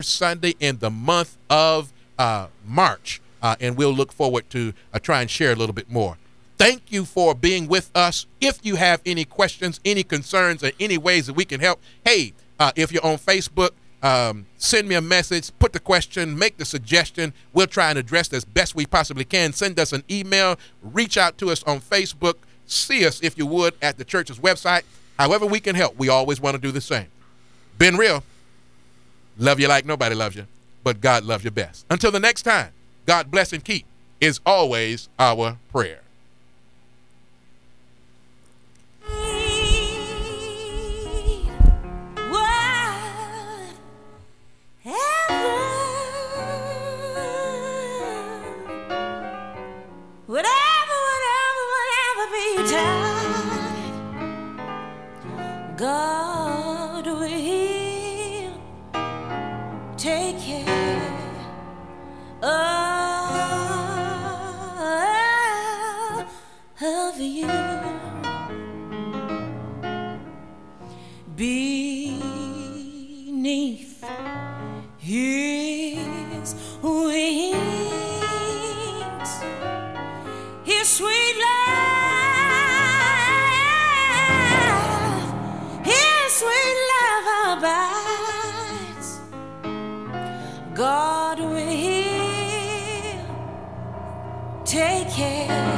Sunday in the month of March. And we'll look forward to try and share a little bit more. Thank you for being with us. If you have any questions, any concerns, or any ways that we can help, hey, if you're on Facebook, send me a message, put the question, make the suggestion. We'll try and address this best we possibly can. Send us an email, reach out to us on Facebook, see us, if you would, at the church's website. However we can help, we always want to do the same. Been real. Love you like nobody loves you, but God loves you best. Until the next time, God bless and keep is always our prayer. Whatever be time, God will take care of you. Beneath His wings, His sweet love, His sweet love abides. God will take care.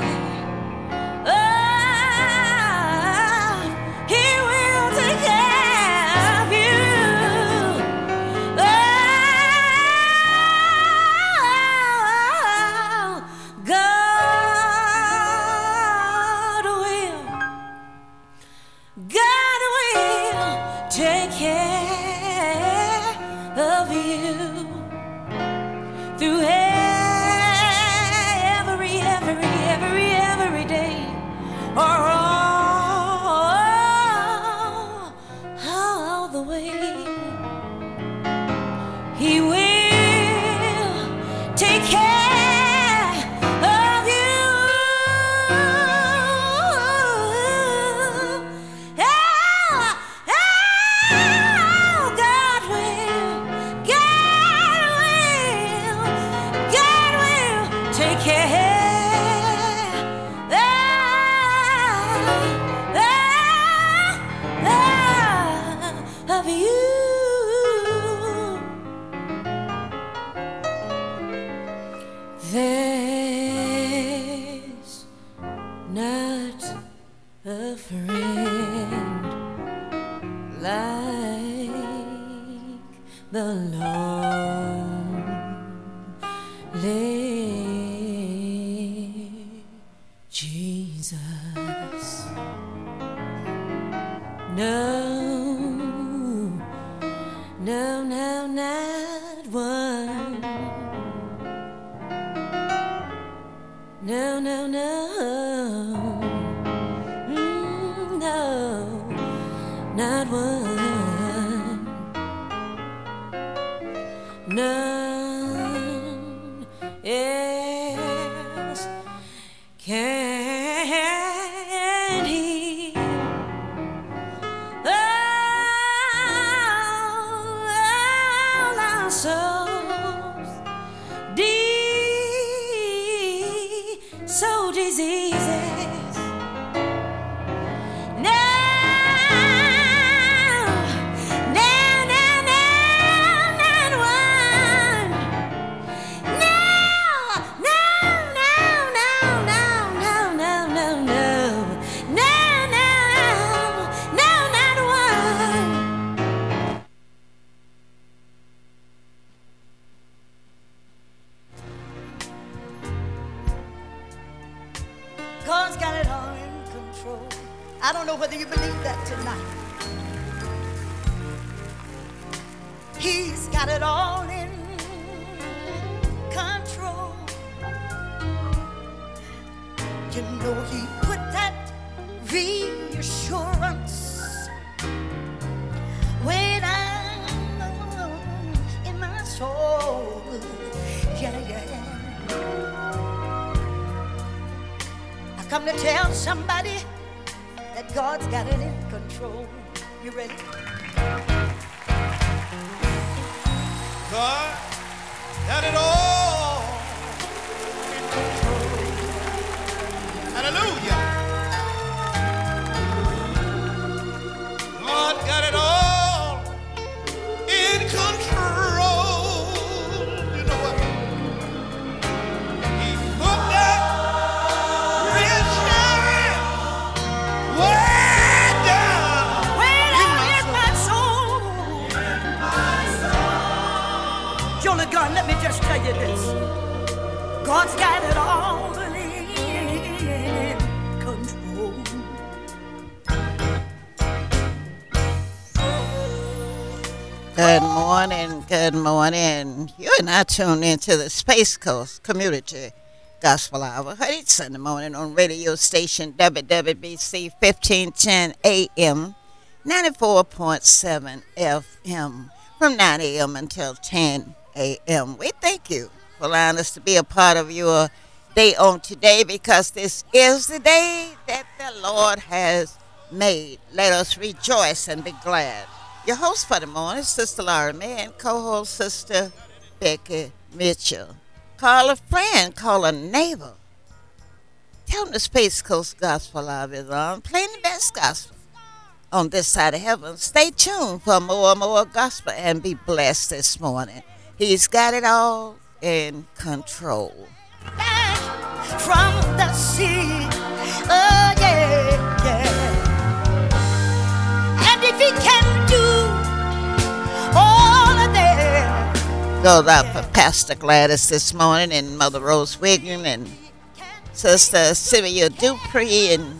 God's got it all in control. I don't know whether you believe that tonight. He's got it all in control. You know He put that reassurance way down in my soul. Yeah, yeah. Come to tell somebody that God's got it in control. You ready? God got it all in control. Hallelujah. God got it all in control. You know what? He put that reassurance way down in my soul. Jonah God, let me just tell you this. God's got it all in control. Good morning, good morning. You're now tuned into the Space Coast Community Gospel Hour. Heard each Sunday morning on radio station WWBC 1510 AM, 94.7 FM from 9 a.m. until 10 a.m. We thank you for allowing us to be a part of your day on today, because this is the day that the Lord has made. Let us rejoice and be glad. Your host for the morning, Sister Laura May, and co-host Sister Becky Mitchell. Call a friend, call a neighbor. Tell them the Space Coast Gospel Hour is on, playing the best gospel on this side of heaven. Stay tuned for more and more gospel and be blessed this morning. He's got it all in control. From the sea, oh yeah, yeah. And if he can do all of that, Goes out for Pastor Gladys this morning, and Mother Rose Wiggin, and Sister Sylvia Dupree, and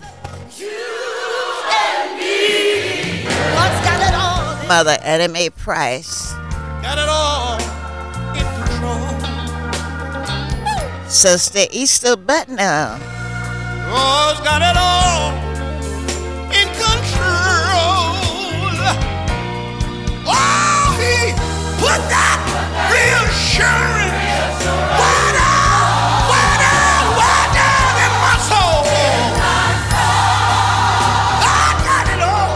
God's got it all. Mother Annie Mae Price, Got it all in control. Sister Easter Butner, God's got it all in control. Oh, he put that reassurance way down in my soul. God got it all.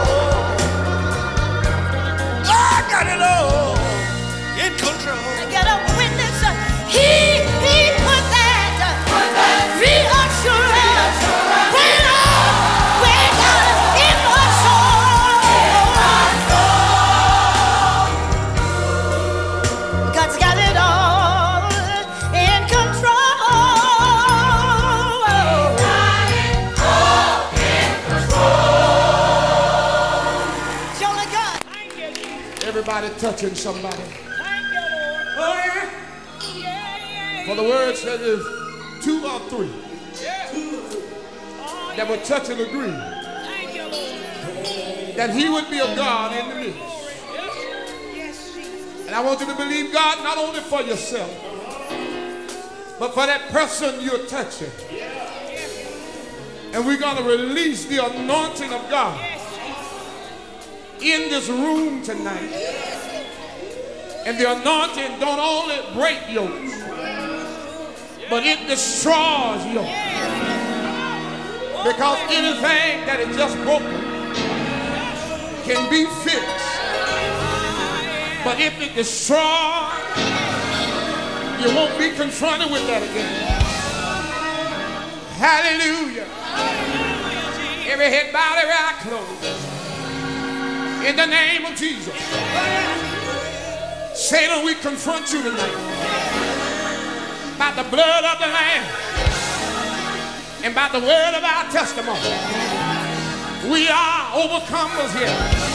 God got it all in control. I got a witness. He put that reassurance way down in my soul. God's got it all in control. Jonah God. Everybody touching somebody. For the word says if 2 or 3 that would touch and agree that he would be a God in the midst. And I want you to believe God not only for yourself, but for that person you're touching. And we're going to release the anointing of God in this room tonight. And the anointing don't only break yokes, but it destroys yokes. Because anything that is just broken can be fixed. But if it destroys, you won't be confronted with that again. Hallelujah. Every head bowed, every eye closed. In the name of Jesus. Satan, we confront you tonight by the blood of the Lamb and by the word of our testimony. We are overcomers here.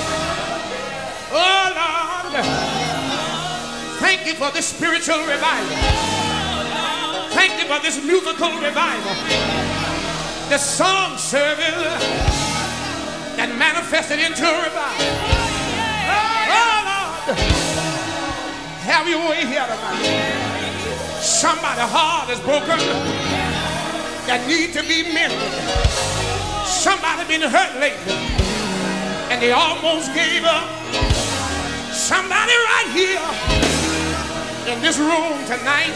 Oh Lord, thank you for this spiritual revival. Thank you for this musical revival. The song service that manifested into a revival. Oh Lord, have your way here tonight. Somebody's heart is broken that need to be mended. Somebody been hurt lately and they almost gave up. Somebody right here in this room tonight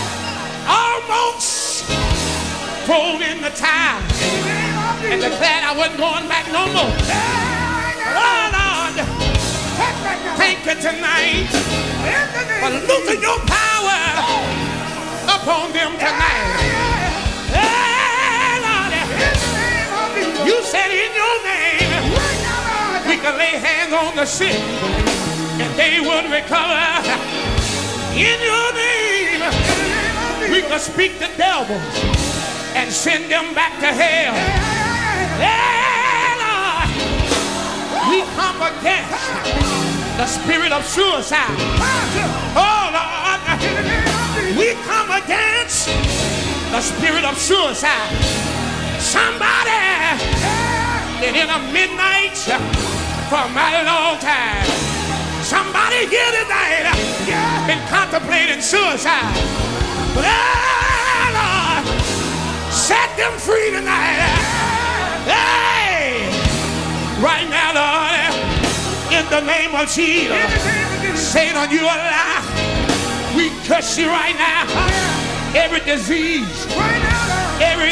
almost thrown in the towel and declared I wasn't going back no more. Oh Lord, Thank you tonight for losing your power upon them tonight. Hey, Lord, you said in your name we could lay hands on the sick and they would recover. In your name we could speak to devils and send them back to hell. Hey, Lord, we come against the spirit of suicide. Oh, Lord, we come against the spirit of suicide. Somebody in a midnight for a mighty long time. Somebody here tonight been contemplating suicide. But Lord, set them free tonight. Hey, right now, Lord, in the name of Jesus, Satan, you are alive. We curse you right now. Every disease, every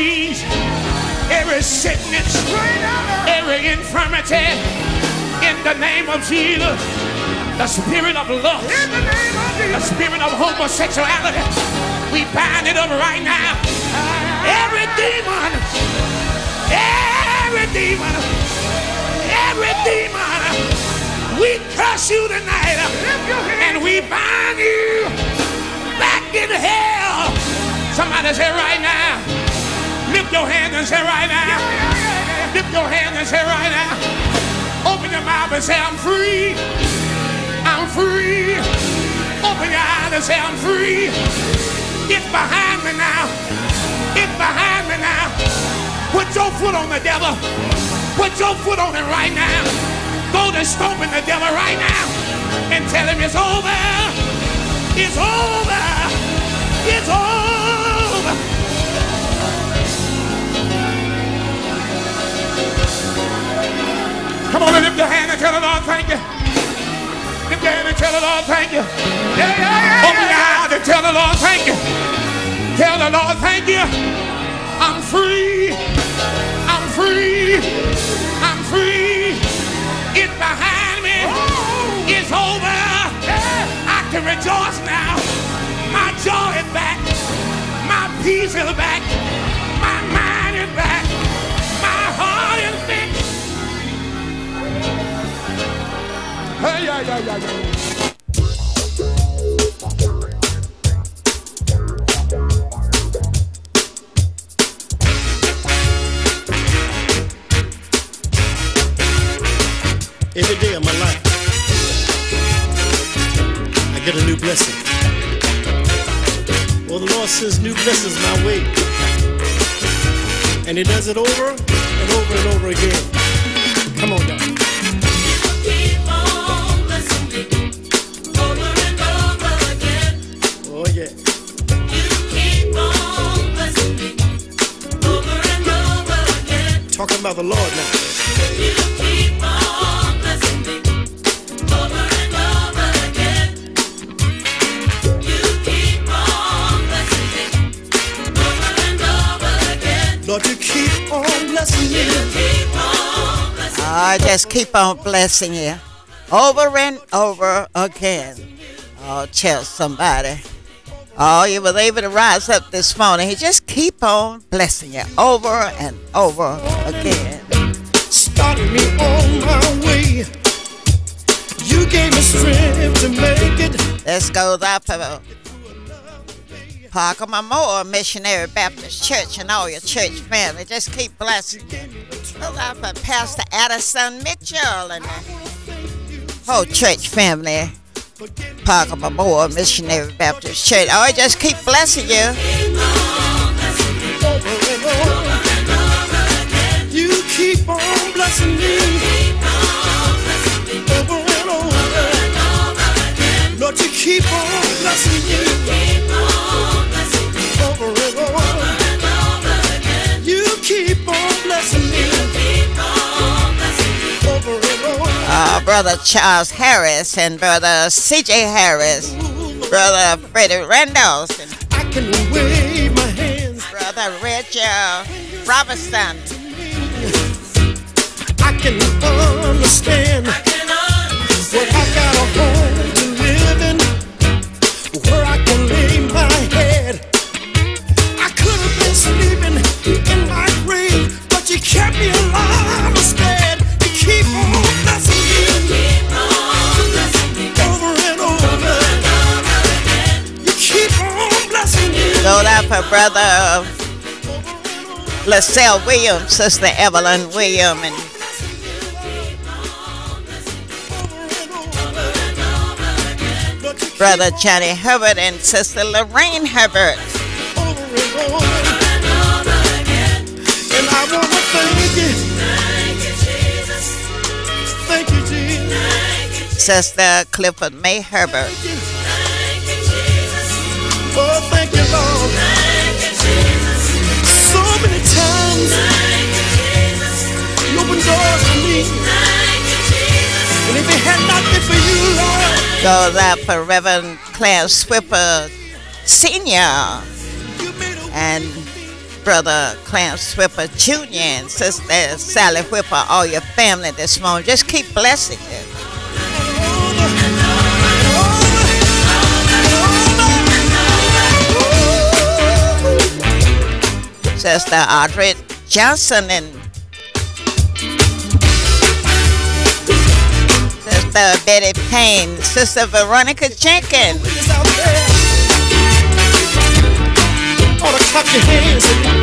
sickness, every infirmity, in the name of Jesus. The spirit of lust, the spirit of homosexuality, we bind it up right now. Every demon, we curse you tonight, and we bind you back in hell. Somebody say right now, lift your hands and say right now, lift your hands and say right now, open your mouth and say I'm free. I'm free. Open your eyes and say I'm free. It's behind me now. It's behind me now. Put your foot on the devil. Put your foot on him right now. Go to stomping the devil right now and tell him it's over. It's over. It's over. Come on and lift your hand and tell the Lord thank you. Lift your hand and tell the Lord thank you. Open your eyes and tell the Lord thank you. Tell the Lord thank you. I'm free. I'm free. I'm free. It's behind me. It's over. I can rejoice now. My joy is back. My peace is back. My mind is back. My heart is fixed. Hey, yeah. Every day of my life, I get a new blessing. Well, the Lord sends new blessings my way, and He does it over and over and over again. Come on, y'all. Keep on blessing me over and over again. Oh, yeah. You keep on blessing me over and over again. Talking about the Lord now. You keep on blessing me over and over again. You keep on blessing me over and over again. Lord, you keep on blessing me. You keep on blessing me. I just keep on blessing you over and over again. Oh, tell somebody. Oh, you was able to rise up this morning. He just keep on blessing you over and over again. Started me on my way. You gave me strength to make it. Let's go out for Parker Memorial Missionary Baptist Church and all your church family. Just keep blessing. Goes out for Pastor Addison Mitchell and the whole church family. Parker Memorial Missionary Baptist Church. Oh, just keep blessing you. You keep on blessing me. Over and over. Lord, you keep on blessing me. Over and over. You keep on blessing me. Over and over. Brother Charles Harris and Brother C.J. Harris, Brother Freddie Randolph, and I can wave my hands. Brother Richard Robertson. I can understand. Well, I got a home to live in where I can lay my head. I could have been sleeping in my grave, but you kept me alive instead. You keep on blessing me. Over and over. You keep on blessing me. Go out for Brother LaSalle Williams, Sister Evelyn Williams, and Brother Johnny Herbert and Sister Lorraine Herbert. And I want to thank you. Thank you, Jesus. Sister Clifford May Herbert. Oh, thank you, Lord. So many times you opened doors for me. And if it had not been for you, Lord. Goes out for Reverend Clarence Swipper Sr. and Brother Clarence Whipper Jr. and Sister Sally Whipper, all your family this morning. Just keep blessing you. Sister Audrey Johnson and Sister Betty Payne, Sister Veronica Jenkins. Ought to clap your hands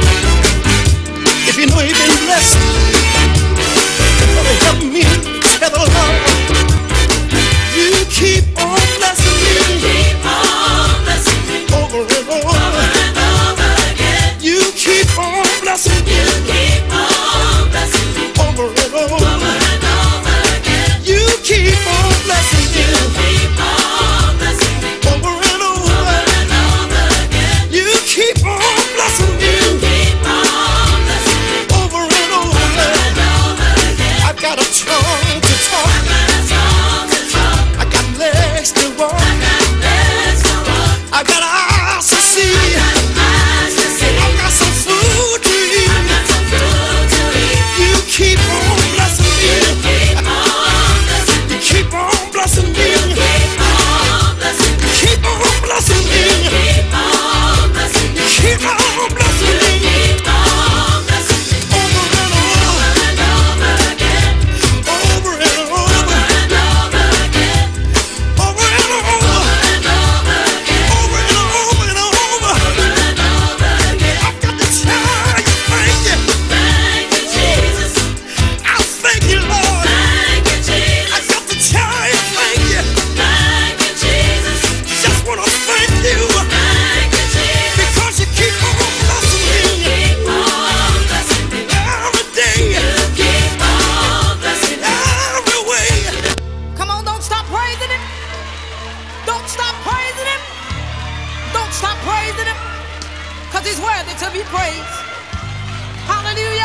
if you know you've been blessed. Ought to help me tell the Lord, you keep on blessing me. Keep on blessing me. Over and over. Over and over again. You keep on blessing me. Keep on blessing me. Over and over. Over and over again. You keep on blessing me. Keep on blessing me. Over and over. Over and over again. You keep on blessing me. Keep on blessing me. Over and over. Over and over again. I've got a tongue to talk. I got a tongue to talk. I got legs to walk. I got legs to walk. I got eyes to see. Eyes to see. I got some food to eat. I got some food to eat. You keep on blessing me. Keep on blessing me. You keep on blessing me. Keep on blessing me. Keep on blessing me. Keep on blessing me. Keep on blessing me. Keep on blessing me. Over and over. And over again. Over and over. And over again. Over and over. And over again. Over and over and over. And over again. I've got to tell you, thank you. Thank you, Jesus. I thank you, Lord. Thank you, I Jesus. got to tell you, thank you. Thank you, Jesus. Just want to thank you Thank you, Jesus. because you keep on blessing me Keep on blessing me. every day, Keep on blessing me. every way. Come on, don't stop praising him. Don't stop praising him. Don't stop praising him. Because he's worthy to be praised. Hallelujah.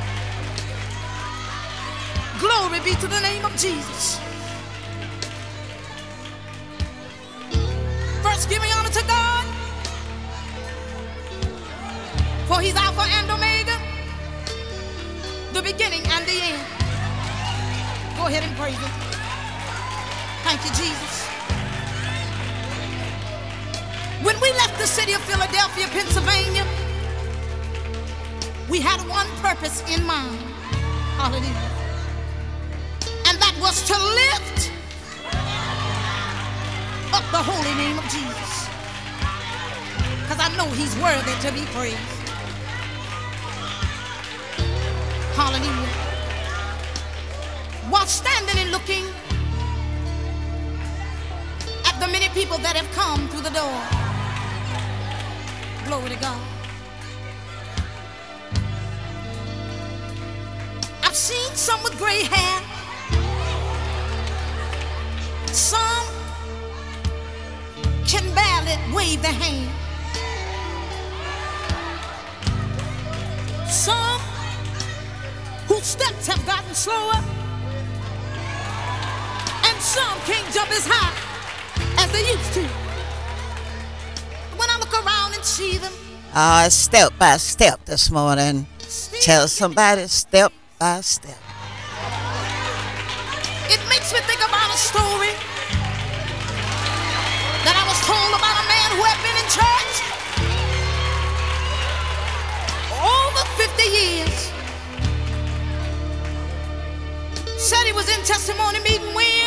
Glory be to the name of Jesus. First, giving honor to God. For he's Alpha and Omega, the beginning and the end. Go ahead and praise him. Thank you, Jesus. When we left the city of Philadelphia, Pennsylvania, we had one purpose in mind. Hallelujah. And that was to lift up the holy name of Jesus. Because I know he's worthy to be praised. Hallelujah. While standing and looking at the many people that have come through the door. Glory to God. I've seen some with gray hair. Some can barely wave their hand. Some whose steps have gotten slower. And some can't jump as high as they used to. When I look around and see them, Step by step this morning. Tell somebody step by step. it makes me think about a story that I was told about a man who had been in church over 50 years. Said he was in testimony meeting when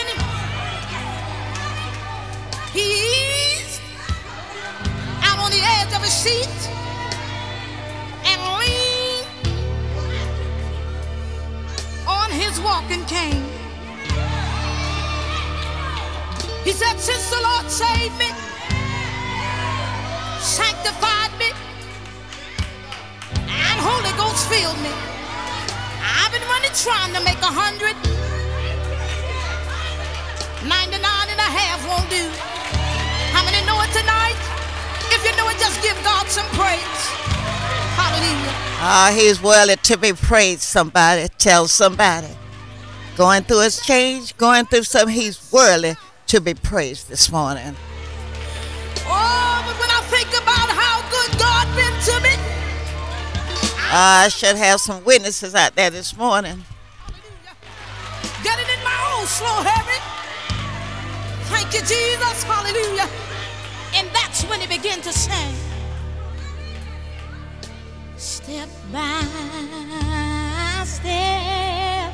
he eased out on the edge of his seat and leaned on his walking cane. He said, since the Lord saved me, sanctified me, and Holy Ghost filled me, I've been running trying to make 100. 99 and a half won't do. How many know it tonight? If you know it, just give God some praise. Hallelujah. He's worthy to be praised, somebody. Tell somebody. Going through his change, going through something, he's worthy to be praised this morning. Oh, but when I think about how good God been to me, I should have some witnesses out there this morning. get it in my own slow habit. Thank you, Jesus. Hallelujah. And that's when he began to sing. Step by step,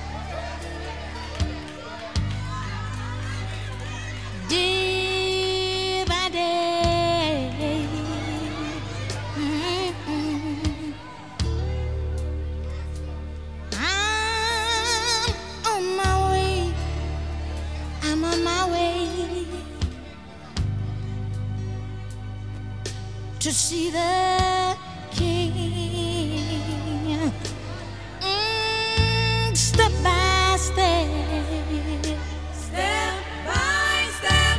day by day, I'm on my way to see the King. Step by step, step by step.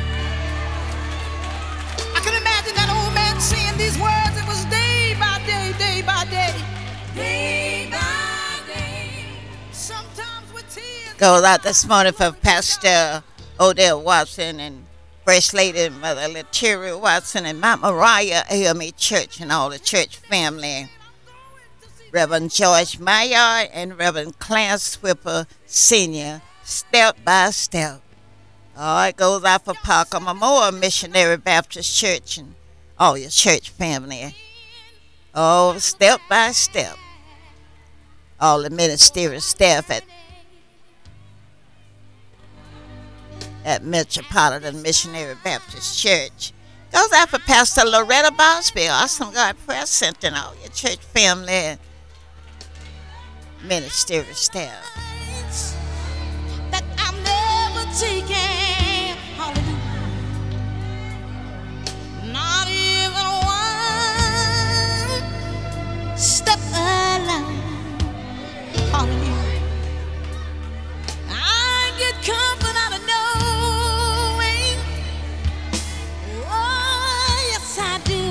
I can imagine that old man saying these words. It was day by day, day by day, day by day. Sometimes with tears. Goes out this morning for Pastor Odell Watson and First Lady Mother Letiria Watson and Mount Moriah AME Church and all the church family. Reverend George Maillard and Reverend Clarence Swipper Sr. Step by step. Oh, it goes out for Parker Memorial Missionary Baptist Church and all your church family. Oh, step by step. All the ministerial staff at Metropolitan Missionary Baptist Church. Goes out for Pastor Loretta Bosby, Awesome God Prayer Center, and all your church family and ministerial staff. That I'm never taking, hallelujah, not even one step alone, hallelujah. I get comfort out of knowing, oh yes I do,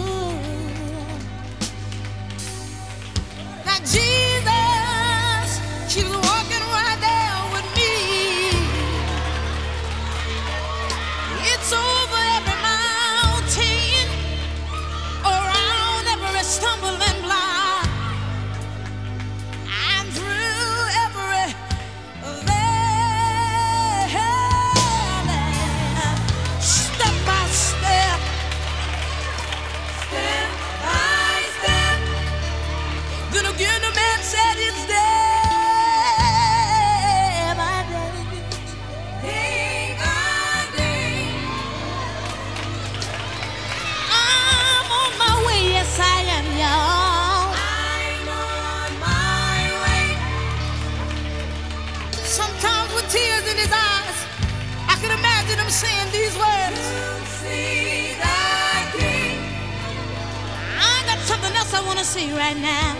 that Jesus, she was walking right there with me. It's over every mountain, around every stumbling block, and through every valley. Step by step, step by step. Then again the man said it's day by day, day by day. I'm on my way, yes I am, y'all. I'm on my way. Sometimes with tears in his eyes, I can imagine him saying these words. See thy King. I got something else I want to say right now.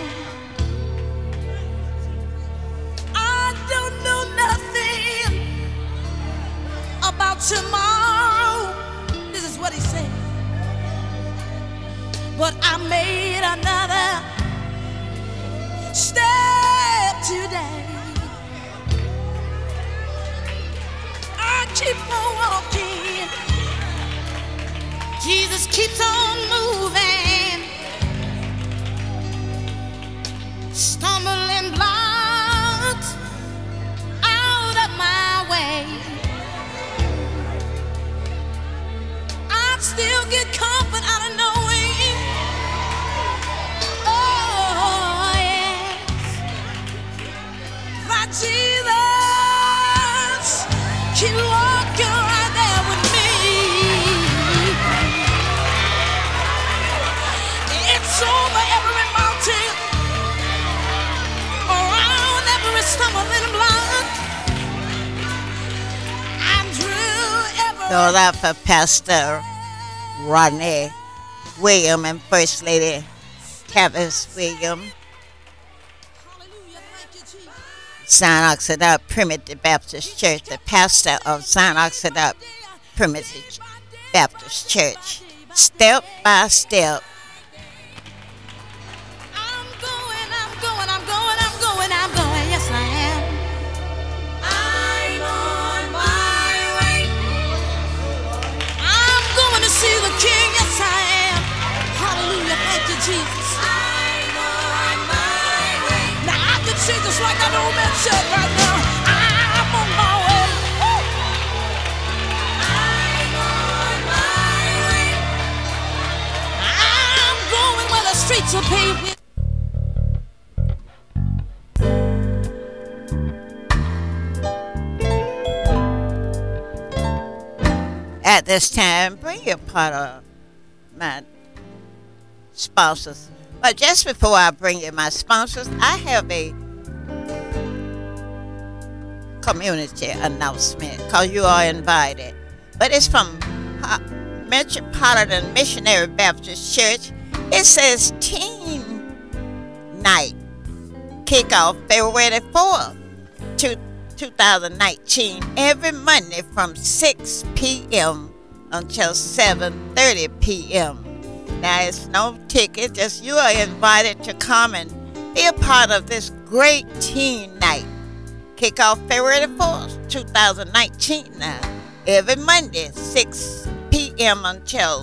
I don't know nothing about tomorrow. This is what he said. But I made another step today. I keep on walking. Jesus keeps on moving. Stumbling blocks out of my way. still get comfort out of knowing. Oh, yes. My Jesus, keep walking right there with me. It's over every mountain, around every stumbling block, and through every. So that for Pastor Rodney William and First Lady Tavis William, Hallelujah, thank you, Jesus. Zion Oxidant Primitive Baptist Church, the pastor of Zion Oxidant Primitive Baptist Church. Step by step, I'm going, yes I am. I'm on my way. I'm going to see the King, yes I am. Hallelujah, thank you, Jesus. I'm on my way. Now I can see just like that old man said right now. I'm on my way. Woo! I'm on my way. I'm going where the streets are paved with. at this time, bring your part of my sponsors. But just before I bring you my sponsors, I have a community announcement because you are invited. But it's from Metropolitan Missionary Baptist Church. It says Teen Night, kickoff February 4th, 2019, every Monday from 6 p.m. until 7:30 p.m. Now, it's no ticket, just you are invited to come and be a part of this great teen night. Kickoff February 4th, 2019 now. Every Monday, 6 p.m. until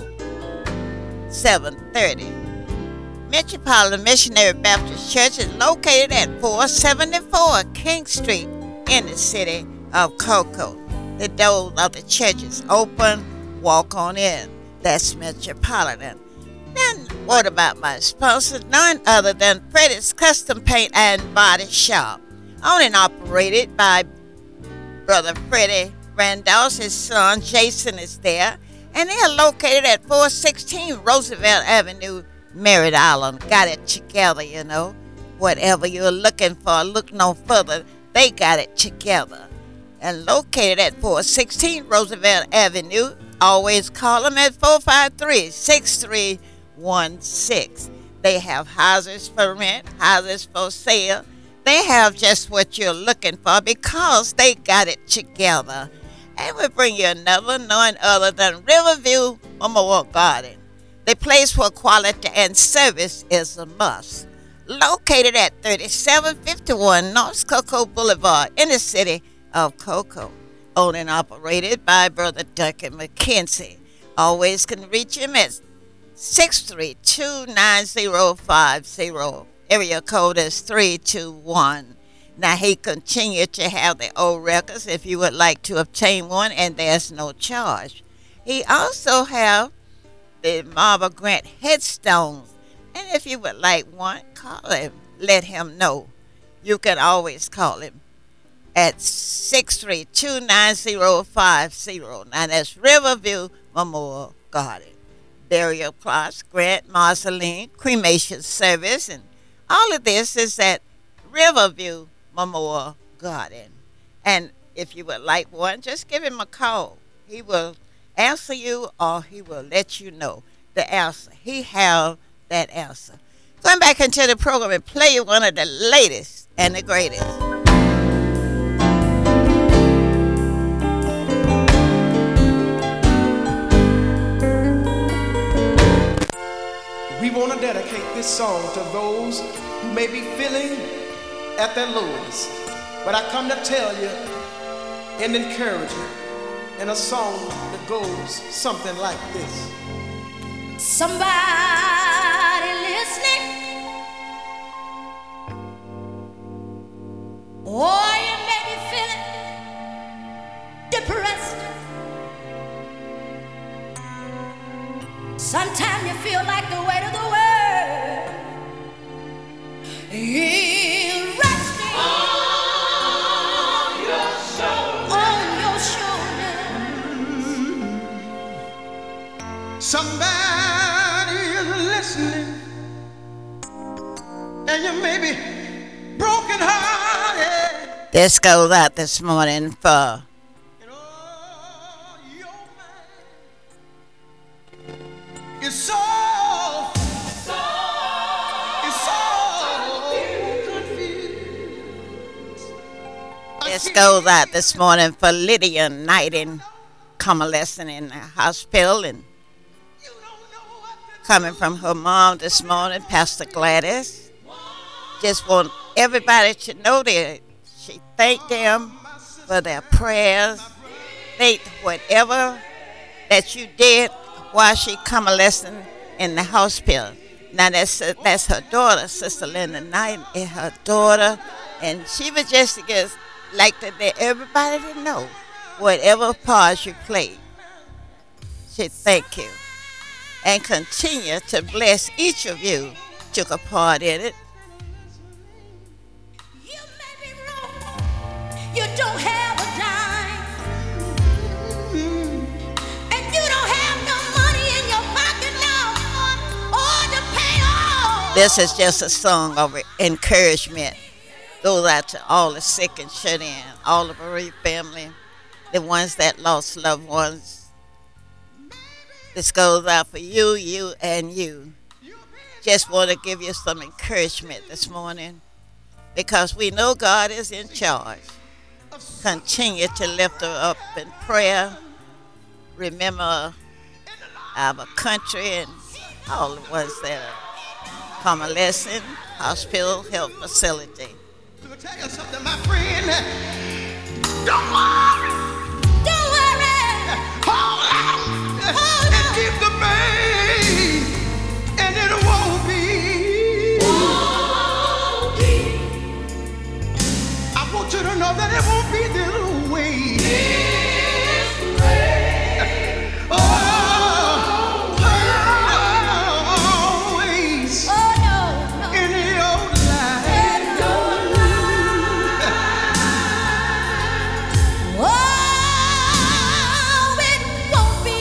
7:30. Metropolitan Missionary Baptist Church is located at 474 King Street in the city of Cocoa. The doors of the church is open. Walk on in. That's Metropolitan. Then what about my sponsor? None other than Freddie's Custom Paint and Body Shop. Owned and operated by Brother Freddie Randolph. His son Jason is there. And they are located at 416 Roosevelt Avenue, Merritt Island. Got it together, you know. Whatever you're looking for, look no further. They got it together. And located at 416 Roosevelt Avenue. Always call them at 453-6316. They have houses for rent, houses for sale. They have just what you're looking for because they got it together. And we bring you another, none other than Riverview Memorial Garden. The place where quality and service is a must. Located at 3751 North Cocoa Boulevard in the city of Cocoa. Owned and operated by Brother Duncan McKenzie. Always can reach him at 632-9050. Area code is 321. Now, he continued to have the old records if you would like to obtain one, and there's no charge. He also have the Marble Grant headstones, and if you would like one, call him. Let him know. You can always call him at 632-9050. Now, that's Riverview Memorial Garden. Burial plots, grant, mausoleum, cremation service, and all of this is at Riverview Memorial Garden. And if you would like one, just give him a call. He will answer you or he will let you know the answer. He have that answer. Going back into the program and play you one of the latest and the greatest. We want to dedicate this song to those who may be feeling at their lowest. But I come to tell you and encourage you in a song that goes something like this. Somebody listening? Or you may be feeling depressed. Sometimes you feel like the weight of the world is resting on your shoulder. Somebody is listening, and you may be broken hearted. This goes out this morning for And all your mind is so confused. this goes out this morning for Lydia Knight in convalescent in the hospital and coming from her mom this morning, Pastor Gladys. Just want everybody to know that she thanked them for their prayers. Thanked whatever that you did while she convalescent in the hospital. Now that's her daughter, Sister Linda Knight, and her daughter, and she was just like to let everybody to know whatever part you played. She thank you and continue to bless each of you took a part in it. You may be wrong. You don't have a dime. And you don't have no money in your pocket now. Or to pay all. This is just a song of encouragement. Goes out to all the sick and shut in, all the bereaved family, the ones that lost loved ones. This goes out for you, you, and you. Just want to give you some encouragement this morning because we know God is in charge. Continue to lift her up in prayer. Remember our country and all the ones that are convalescent, hospital, health facility. Let me tell you something, my friend. Don't worry. Don't worry. Hold on. Hold And keep the pain. And it won't be. I want you to know that it won't be this way. Always Oh, no, no. in your life. Oh, it won't be.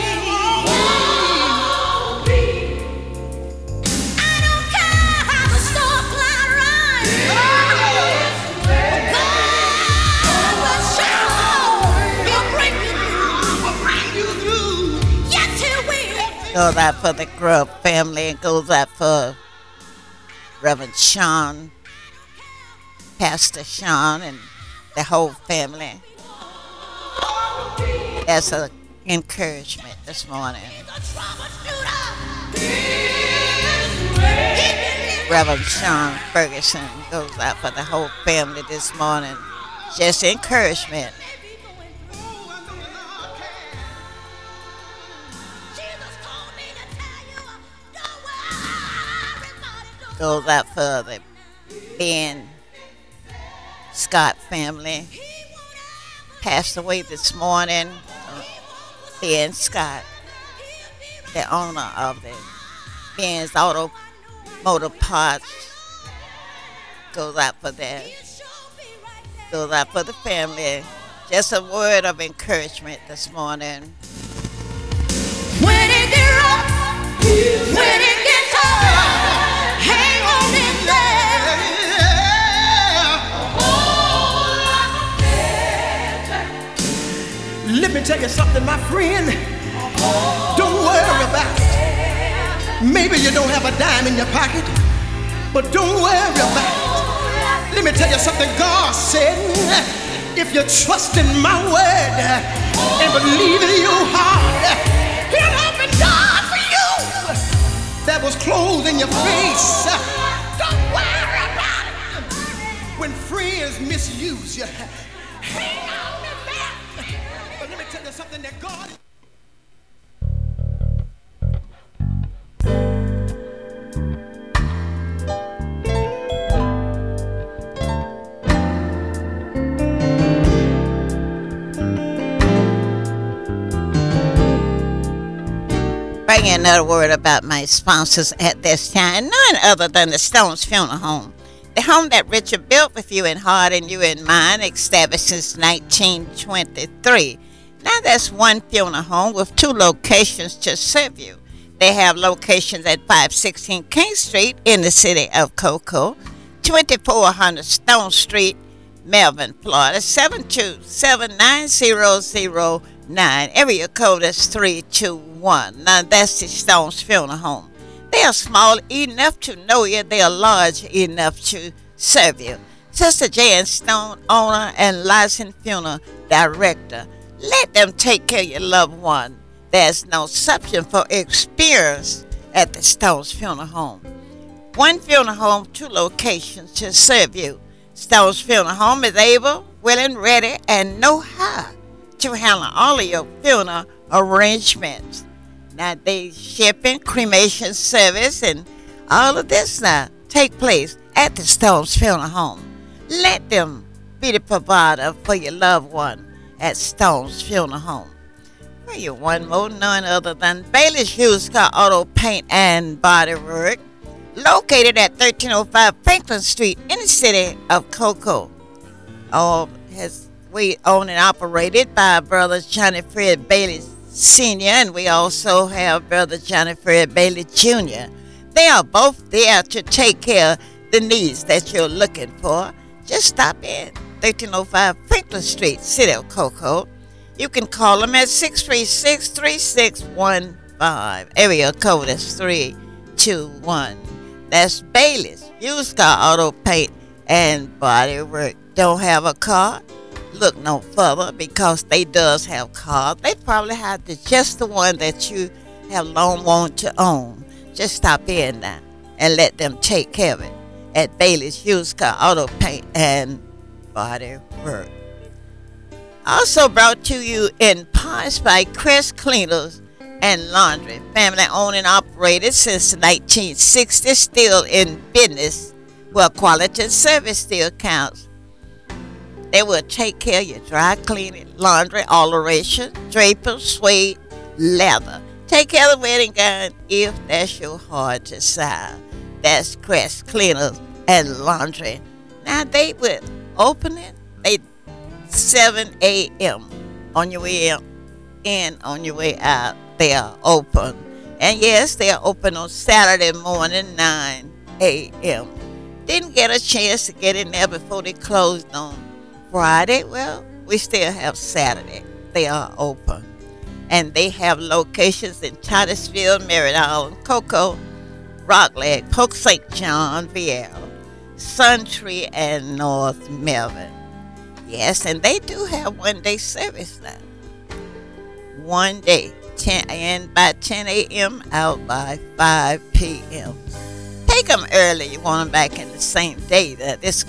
I don't care how the storm cloud rises. God will sure. He'll bring you through. Yes, he will. Goes out for the Grubb family and goes out for Reverend Sean, Pastor Sean, and the whole family. As an encouragement this morning. Reverend Sean Ferguson goes out for the whole family this morning. Just encouragement. Goes out for the Ben Scott family. Passed away this morning. Ben Scott, the owner of the Ben's Automotive Parts. Goes out for that. Goes out for the family. Just a word of encouragement this morning. When it gets rough, when it gets hard, hang on in there. Let me tell you something, my friend. Don't worry about it. Maybe you don't have a dime in your pocket, but don't worry about it. Let me tell you something. God said, if you trust in my word and believe in your heart, He'll open doors for you that was closed in your face. Don't worry about it. When friends misuse you, hang on in there. But let me tell you something that God. bring you another word about my sponsors at this time. None other than the Stones Funeral Home. The home that Richard built with you in heart and you in mind, established since 1923. Now that's one funeral home with two locations to serve you. They have locations at 516 King Street in the city of Cocoa, 2400 Stone Street, Melbourne, Florida, 7279009. Area code is 321. Now that's the Stones Funeral Home. They are small enough to know you. They are large enough to serve you. Sister Jan Stone, owner and licensed funeral director. Let them take care of your loved one. There's no substitute for experience at the Stones Funeral Home. One funeral home, two locations to serve you. Stones Funeral Home is able, willing, ready, and know how to handle all of your funeral arrangements. Now they shipping, cremation service, and all of this now take place at the Stones Funeral Home. Let them be the provider for your loved one at Stones Funeral Home. For you one more, none other than Bailey's Used Car Auto Paint and Body Work, located at 1305 Franklin Street in the city of Cocoa. We own and operated by Brother Johnny Fred Bailey Sr., and we also have Brother Johnny Fred Bailey Jr. They are both there to take care of the needs that you're looking for. Just stop in 1305 Franklin Street, City of Cocoa. You can call them at 636-3615. Area code is 321. That's Bailey's Used Car Auto Paint and Body Work. Don't have a car? Look no further, because they does have cars. They probably have just the one that you have long wanted to own. Just stop in now and let them take care of it at Bailey's Used Car Auto Paint and Body Work. Also brought to you in parts by Crest Cleaners and Laundry. Family owned and operated since the 1960s, still in business, where quality service still counts. They will take care of your dry cleaning, laundry, alteration, draper, suede, leather. Take care of the wedding gown if that's your heart desire. That's Crest Cleaners and Laundry. Now they will open it. They 7 a.m. on your way in, on your way out. They are open. And yes, they are open on Saturday morning, 9 a.m. Didn't get a chance to get in there before they closed on Friday. Well, we still have Saturday. They are open. And they have locations in Titusville, Merritt Island, Cocoa, Rockledge, Polk St. John, Vieira, Suntree, and North Melbourne. Yes, and they do have one-day service now. One day, 10 in by 10 a.m., out by 5 p.m. Take them early. You want them back in the same day. That this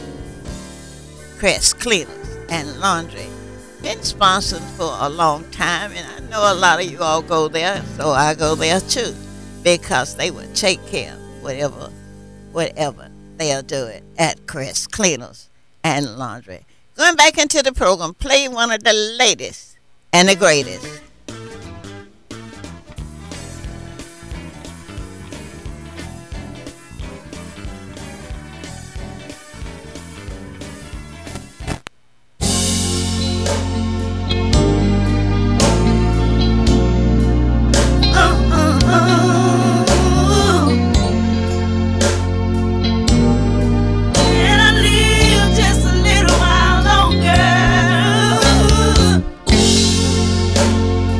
Crest Cleaners and Laundry been sponsored for a long time, and I know a lot of you all go there, so I go there too, because they will take care of whatever they'll do it at Crest Cleaners and Laundry. Going back into the program, play one of the latest and the greatest. Just a little while longer.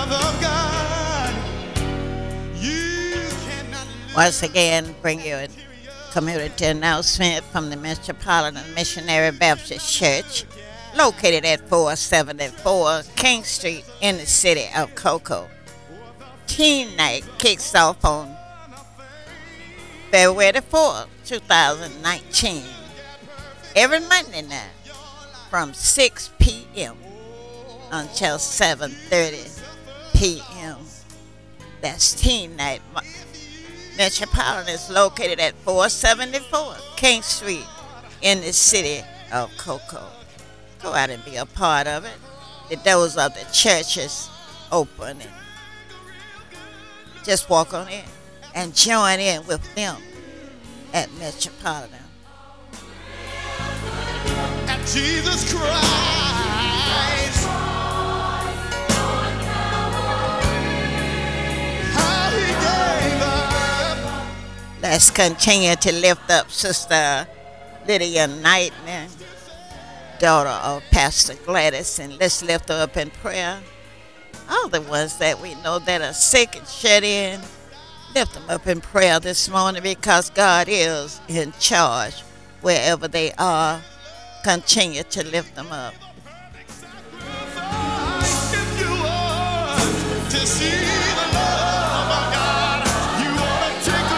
love of God, you cannot live. Once again, bring you a community announcement from the Metropolitan Missionary Baptist Church, located at 474 King Street in the city of Cocoa. Teen Night kicks off on February the 4th, 2019, every Monday night from 6 p.m. until 7:30 p.m. That's Teen Night. Metropolitan is located at 474 King Street in the city of Cocoa. Go out and be a part of it. The doors of the church is open, and just walk on in and join in with them at Metropolitan. At Jesus Christ. How he gave up. Let's continue to lift up Sister Lydia Knighton, daughter of Pastor Gladys, and let's lift her up in prayer. All the ones that we know that are sick and shut in, lift them up in prayer this morning, because God is in charge wherever they are. Continue to lift them up. If you want to see the love of God, you want to take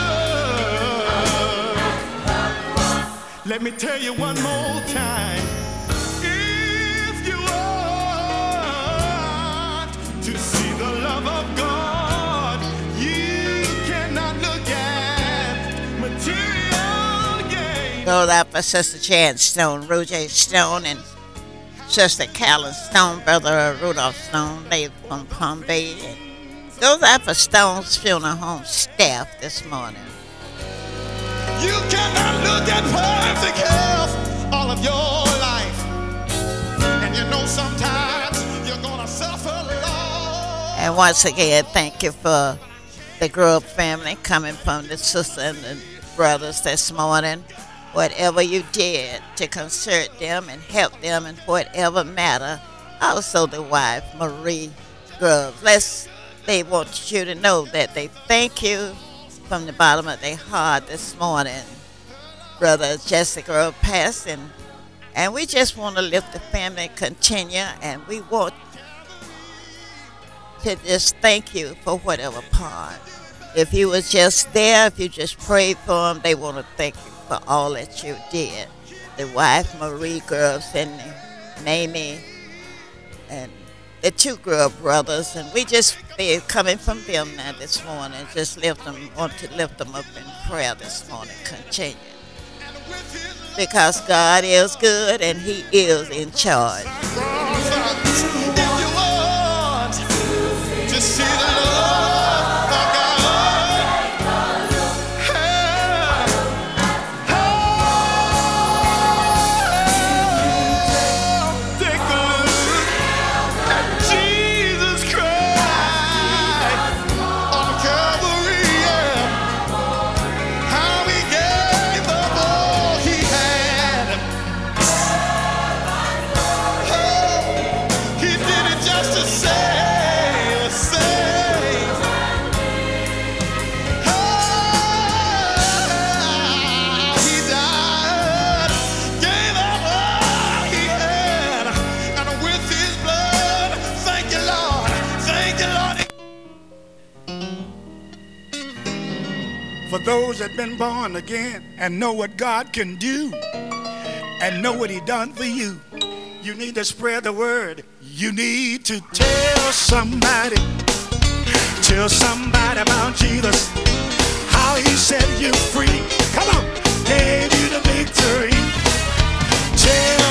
a look. Let me tell you one more time. If you want to see the love of God, you cannot look at material gain. Goes out for Sister Jan Stone, Roger Stone, and Sister Callan Stone, Brother Rudolph Stone, they from Palm Bay. And goes out for Stone's Funeral Home staff this morning. You cannot look at perfect health all of your life. And you know sometimes you're going to suffer loss. And once again, thank you for the Grove family coming from the sister and the brothers this morning. Whatever you did to concert them and help them in whatever matter. Also the wife, Marie Groves. They want you to know that they thank you from the bottom of their heart this morning. Brother Jessica Grove passed, and we just want to lift the family and continue, and we want to just thank you for whatever part. If you was just there, if you just prayed for them, they want to thank you for all that you did. The wife, Marie Groves, and Mamie, and the two Grove brothers, and we just be coming from them now this morning. Just want to lift them up in prayer this morning. Continue. Because God is good and He is in charge. If you want to see the love of God, take a look at Jesus Christ on Calvary. How he gave up all he had. He did it just to save us. He died, gave up all he had, and with his blood, thank you, Lord, for those that been born again and know what God can do and know what he done for you. You need to spread the word. You need to tell somebody about Jesus, how he set you free. Come on, gave you the victory. Tell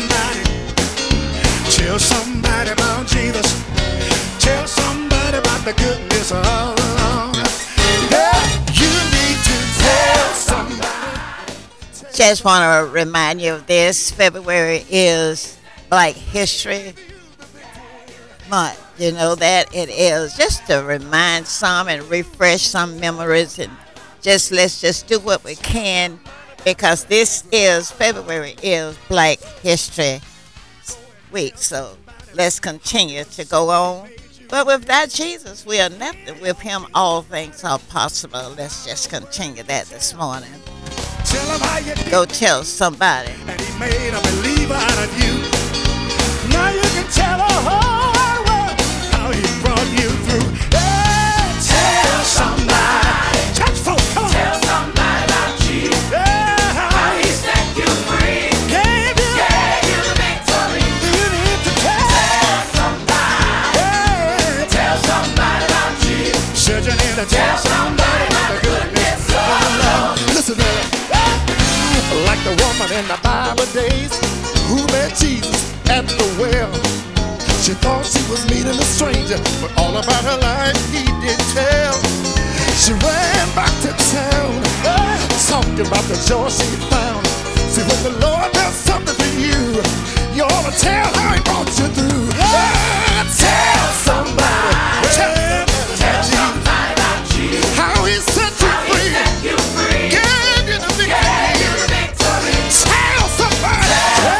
somebody about Jesus. Tell somebody about the goodness of the Lord. Yeah, you need to tell somebody. Just want to remind you of this. February is Black History Month. You know that it is. Just to remind some and refresh some memories, and let's just do what we can, because February is Black History Week. So let's continue to go on But without Jesus, we are nothing. With him, all things are possible. Let's just continue that this morning. Tell him how you did. Go tell somebody. And he made a believer out of you. Now you can tell the whole wide world how he brought you through. Hey, tell somebody. Church folk, come on. Tell somebody about Jesus. Yeah, How he set you free. gave you. Gave you the victory. You need to Tell somebody. Hey, Tell somebody about Jesus. said you need to tell somebody about the goodness of the Lord. Listen to it. Like the woman in the Bible days who met Jesus at the well. She thought she was meeting a stranger, but all about her life he did tell. She ran back to town, talking about the joy she found. See, when the Lord does something for you, you ought to tell how he brought you through. Tell somebody. Tell Somebody about Jesus. how he set you How he free. set you free. Gave you the Gave you victory. the victory. Tell somebody.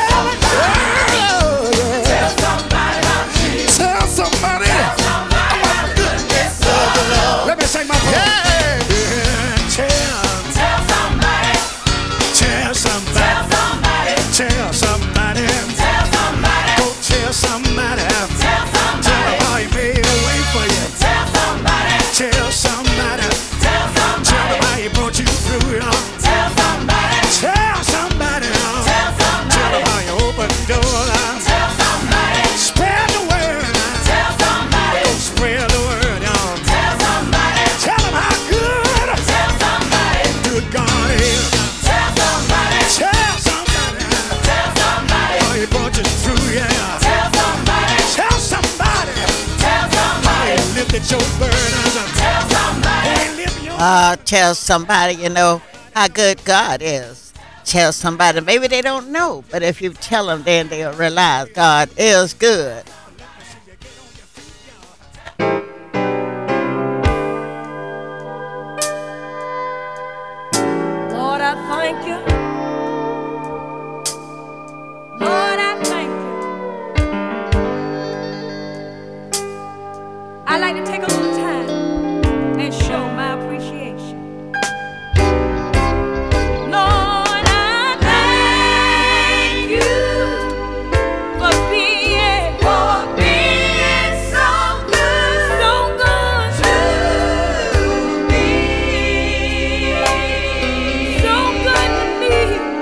Tell somebody about Jesus. Tell somebody. Tell somebody about the goodness of the Lord. Let me sing my part. Tell somebody. Tell somebody. Tell somebody. Tell somebody. Tell somebody. Go tell somebody. Tell somebody. Tell them how he made a way for you. Tell somebody. Tell somebody. Tell Tell them somebody. how he brought you through it all. Tell somebody. Tell somebody. Tell Tell them somebody. how you opened doors. Tell somebody. Spread the word. Tell somebody. Go spread the word, y'all. Tell somebody. Tell them how good, Tell somebody. good God is. Tell somebody. Tell somebody Tell somebody. how he brought you through, yeah. Tell somebody. Tell somebody Tell how somebody. he lifted your burdens. Tell somebody. How he lifted your Tell somebody, you know, how good God is. Tell somebody. Maybe they don't know, but if you tell them, then they'll realize God is good. Lord, I thank you. Lord, I thank you. I like to take a little time and show my appreciation. Lord, I thank you for being so good to me. So good to me,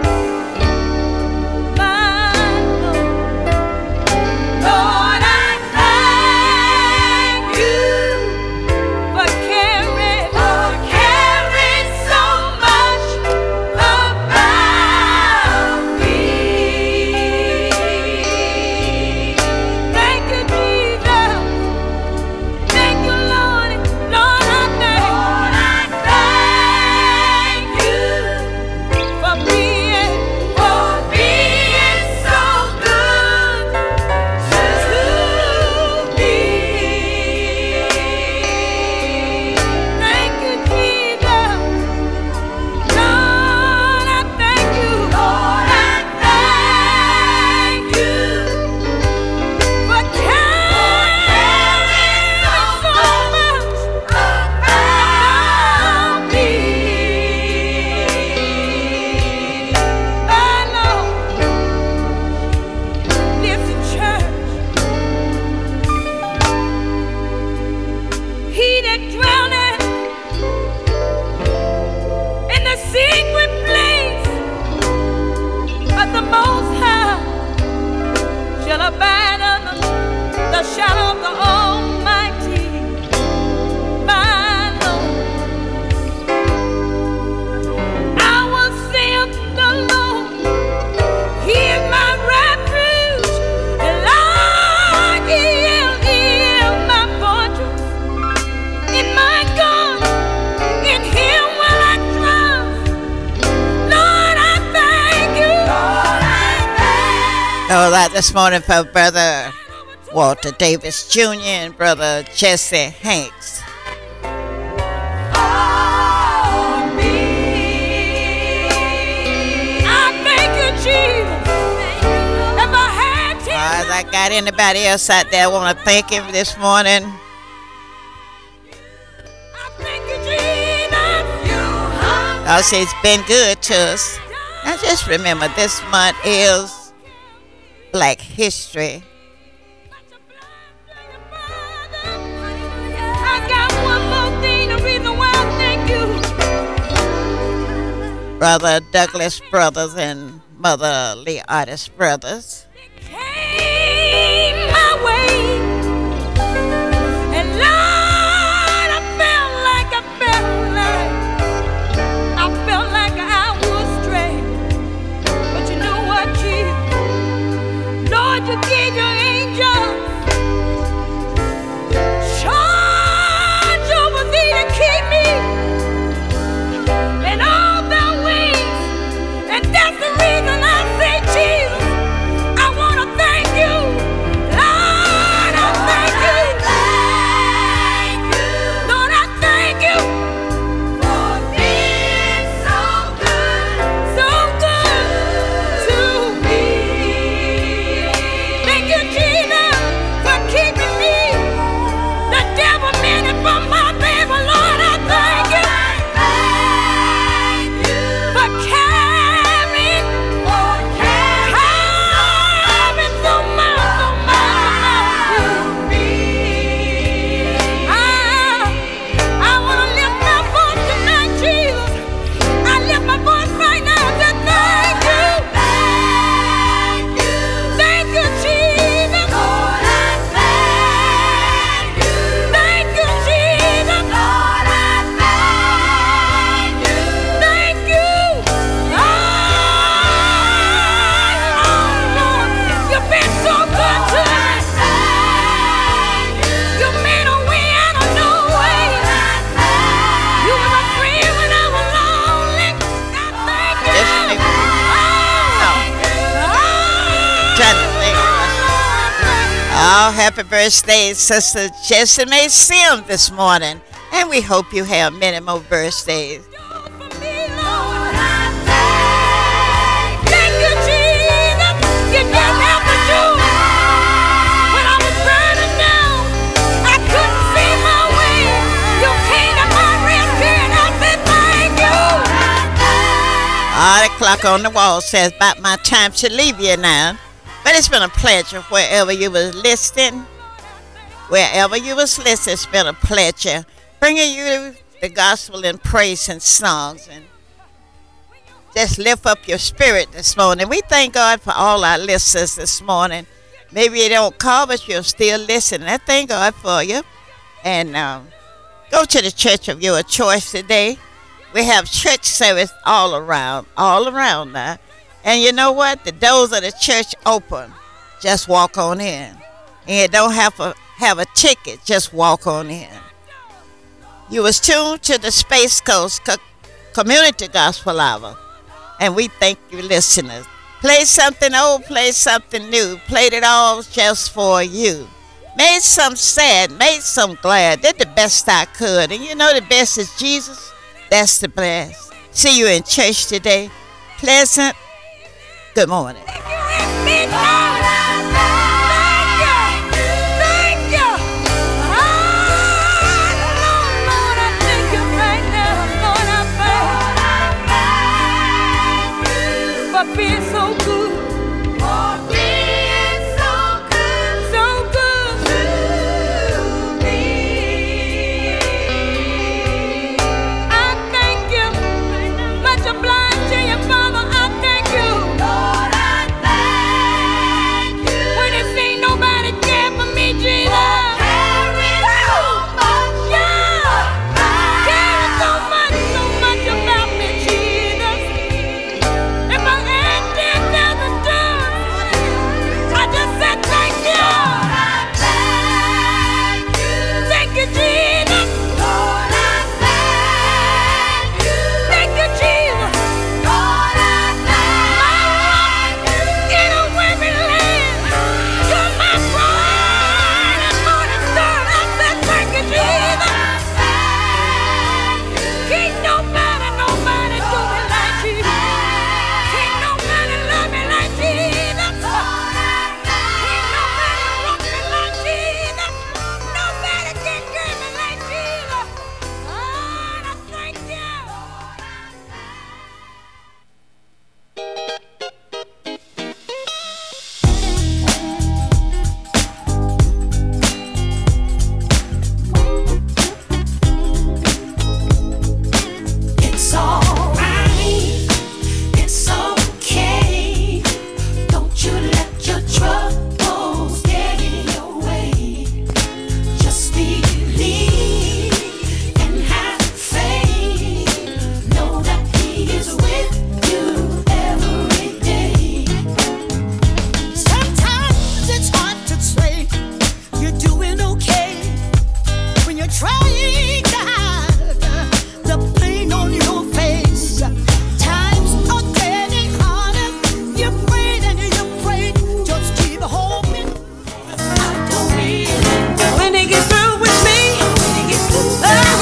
my Lord. Lord, I thank you for caring so much about me. Thank you, Jesus. Thank you, Lord. Lord, I thank you for being so good to me. Thank you, Jesus. Lord, I thank you. Lord, I thank you for caring so much about me. My Lord, listen, church. He that dwelleth in the secret place of the Most High shall abide under the shadow of the Almighty. My Lord, I will say of the Lord, He is my refuge, the Lord is my fortress. In my God, in Him will I trust. Lord, I thank you. Lord, I thank All right, this morning for Brother Walter Davis Jr. and Brother Jesse Hanks. me. I thank you, Jesus. If I had 10 I got Got anybody else out there want to thank him this morning? God says it's been good to us. Now just remember, this month is Black History. I got one more thing, the reason why I thank you. Brother Douglas Brothers and Mother Lee Artis Brothers. Came my way, and Lord, I felt like I was straight. But you know what, Jesus? Lord, you gave your angels charge over me to keep me in all their ways, and that's the reason I say, Jesus, I want to thank you. Lord, I thank you. Lord, I thank you for being so good to me. Thank you, Jesus, for keeping me. The devil meant it for my baby. Lord, I thank you for carrying so much me. I want to lift my voice tonight, Jesus. I lift my voice right now to thank you. Thank you, Jesus. Lord, I thank you. Thank you, Jesus. Lord, I thank you. Thank you. Lord, you've been so good to us. You made a way out of no way. You were my friend when I was lonely. I thank you. Yes, ma'am. Trying to think. Oh, happy birthday, Sister Jessie May Sim this morning. And we hope you have many more birthdays. Thank you, Jesus. You didn't have to do it. When I was burning down, I couldn't see my way. You came to my rescue, and I said thank you. The clock on the wall says about my time to leave you now. But it's been a pleasure wherever you was listening. Wherever you was listening, it's been a pleasure bringing you the gospel in praise and songs. And just lift up your spirit this morning. We thank God for all our listeners this morning. Maybe you don't call, but you're still listening. I thank God for you. And go to the church of your choice today. We have church service all around now. And you know what? The doors of the church open. Just walk on in. And you don't have to have a ticket. Just walk on in. You was tuned to the Space Coast Community Gospel Hour. And we thank you, listeners. Play something old, play something new. Played it all just for you. Made some sad, made some glad. Did the best I could. And you know the best is Jesus. That's the best. See you in church today. Pleasant. Good morning.